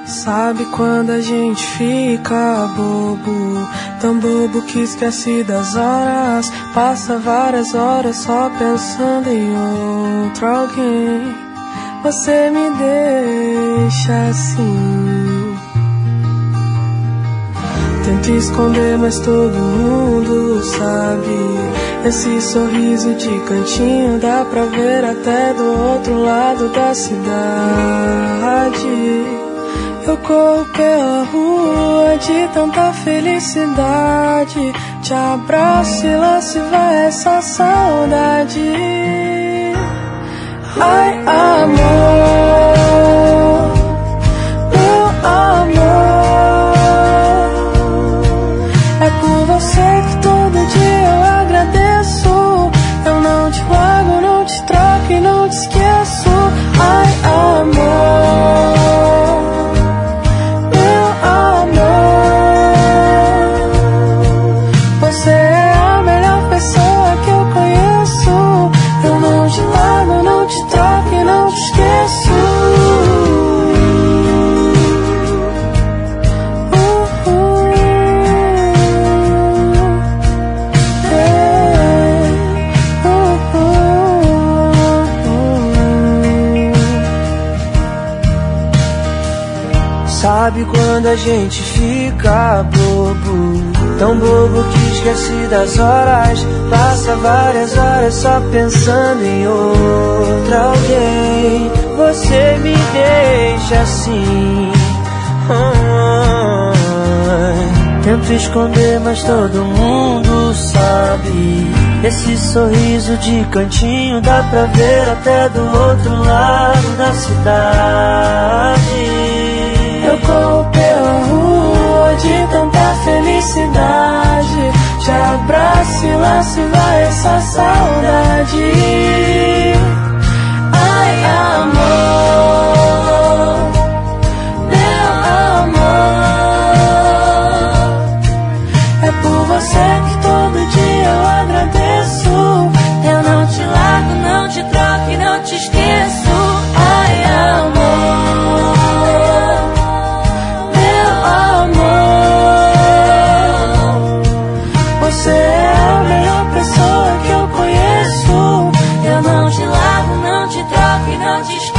Sabe quando a gente fica bobo, tão bobo que esquece das horas, passa várias horas só pensando em outro alguém. Você me deixa assim. Tento esconder, mas todo mundo sabe. Esse sorriso de cantinho dá pra ver até do outro lado da cidade. Eu corro pela rua de tanta felicidade, te abraço e lá se vai essa saudade. Ai, amor, meu amor, é por você que todo dia eu agradeço. Eu não te largo, não te troco e não te esqueço. Ai, amor, você é a melhor pessoa que eu conheço. Eu não te largo, não te troco e não te esqueço. Sabe quando a gente fica bobo, tão bobo que esquece das horas, passa várias horas só pensando em outra alguém. Você me deixa assim. Tento esconder, mas todo mundo sabe. Esse sorriso de cantinho dá pra ver até do outro lado da cidade. Eu corro pela rua de tanta felicidade, te abraço e lá se vai essa saudade. Ai, amor, meu amor, é por você que todo dia eu agradeço. Eu não te largo, não te troco e não te esqueço. Ai, amor, você é a melhor pessoa que eu conheço. Eu não te largo, não te troco e não te esqueço.